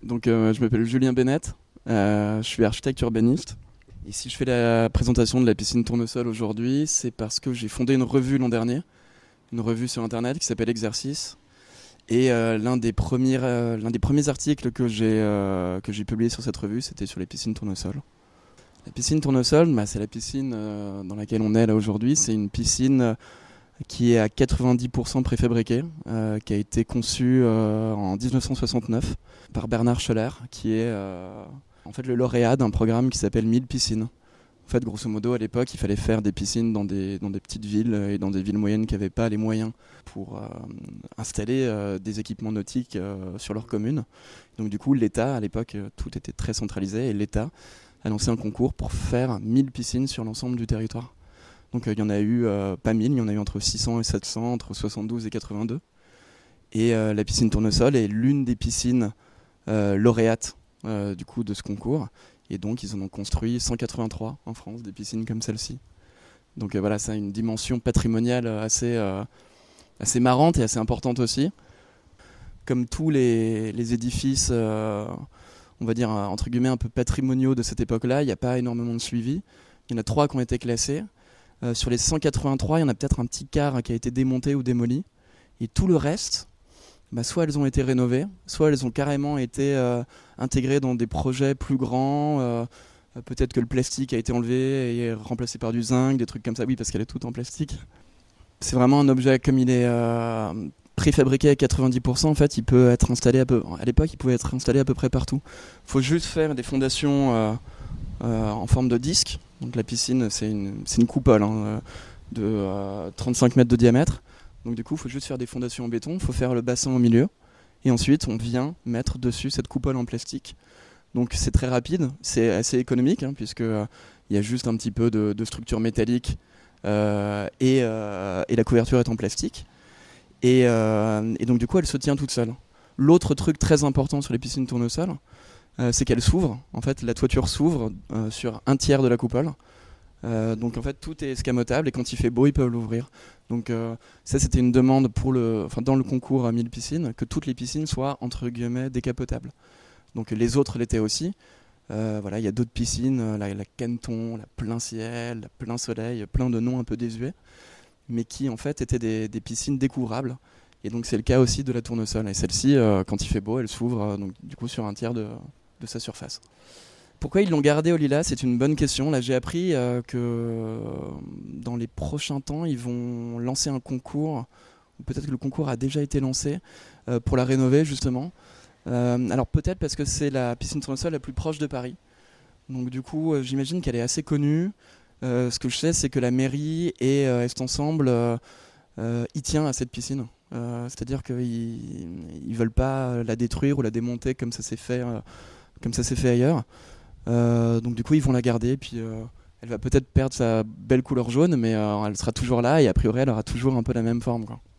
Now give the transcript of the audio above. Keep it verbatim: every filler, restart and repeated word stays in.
Donc euh, je m'appelle Julien Bennett, euh, je suis architecte urbaniste. Et si je fais la présentation de la piscine Tournesol aujourd'hui, c'est parce que j'ai fondé une revue l'an dernier, une revue sur internet qui s'appelle Exercice. Et euh, l'un, des premiers, euh, l'un des premiers articles que j'ai, euh, que j'ai publié sur cette revue, c'était sur les piscines Tournesol. La piscine Tournesol, bah, c'est la piscine euh, dans laquelle on est là aujourd'hui. C'est une piscine euh, qui est à quatre-vingt-dix pour cent préfabriquée, euh, qui a été conçue euh, en dix-neuf cent soixante-neuf par Bernard Schoeller, qui est euh, en fait le lauréat d'un programme qui s'appelle mille piscines. En fait, grosso modo, à l'époque, il fallait faire des piscines dans des, dans des petites villes et dans des villes moyennes qui n'avaient pas les moyens pour euh, installer euh, des équipements nautiques euh, sur leur commune. Donc du coup, l'État, à l'époque, euh, tout était très centralisé et l'État a lancé un concours pour faire mille piscines sur l'ensemble du territoire. Donc il euh, y en a eu, euh, pas mille, il y en a eu entre six cents et sept cents, entre soixante-douze et quatre-vingt-deux. Et euh, la piscine Tournesol est l'une des piscines euh, lauréates euh, du coup, de ce concours. Et donc ils en ont construit cent quatre-vingt-trois en France, des piscines comme celle-ci. Donc euh, voilà, ça a une dimension patrimoniale assez, euh, assez marrante et assez importante aussi. Comme tous les, les édifices, euh, on va dire entre guillemets un peu patrimoniaux de cette époque-là, il n'y a pas énormément de suivi. Il y en a trois qui ont été classés. Euh, sur les cent quatre-vingt-trois, il y en a peut-être un petit quart qui a été démonté ou démoli. Et tout le reste, bah, soit elles ont été rénovées, soit elles ont carrément été euh, intégrées dans des projets plus grands. Euh, peut-être que le plastique a été enlevé et remplacé par du zinc, des trucs comme ça. Oui, parce qu'elle est toute en plastique. C'est vraiment un objet, comme il est euh, préfabriqué à quatre-vingt-dix pour cent, en fait, il peut être installé à peu... À l'époque, il pouvait être installé à peu près partout. Il faut juste faire des fondations euh, euh, en forme de disque. Donc la piscine, c'est une, c'est une coupole hein, de euh, trente-cinq mètres de diamètre. Donc du coup, il faut juste faire des fondations en béton, il faut faire le bassin au milieu. Et ensuite, on vient mettre dessus cette coupole en plastique. Donc c'est très rapide, c'est assez économique, hein, puisque euh, y a juste un petit peu de, de structure métallique euh, et, euh, et la couverture est en plastique. Et, euh, et donc du coup, elle se tient toute seule. L'autre truc très important sur les piscines Tournesol, euh, c'est qu'elle s'ouvre. En fait, la toiture s'ouvre euh, sur un tiers de la coupole. Euh, donc en fait tout est escamotable et quand il fait beau ils peuvent l'ouvrir. Donc euh, ça c'était une demande pour le, enfin, dans le concours à mille piscines, que toutes les piscines soient entre guillemets décapotables. Donc les autres l'étaient aussi. Euh, voilà, il y a d'autres piscines, la, la Canton, la Plein Ciel, la Plein Soleil, plein de noms un peu désuets, mais qui en fait étaient des, des piscines découvrables. Et donc c'est le cas aussi de la Tournesol. Et celle-ci, euh, quand il fait beau, elle s'ouvre euh, donc, du coup sur un tiers de, de sa surface. Pourquoi ils l'ont gardé au lilas ? C'est une bonne question. Là, j'ai appris euh, que euh, dans les prochains temps, ils vont lancer un concours. Peut-être que le concours a déjà été lancé euh, pour la rénover, justement. Euh, alors peut-être parce que c'est la piscine Tournesol la plus proche de Paris. Donc du coup, euh, j'imagine qu'elle est assez connue. Euh, ce que je sais, c'est que la mairie et euh, Est Ensemble euh, euh, y tient à cette piscine. Euh, c'est-à-dire qu'ils ne veulent pas la détruire ou la démonter comme ça s'est fait, euh, comme ça s'est fait ailleurs. Euh, donc du coup ils vont la garder, puis euh, elle va peut-être perdre sa belle couleur jaune, mais euh, elle sera toujours là et a priori elle aura toujours un peu la même forme, quoi.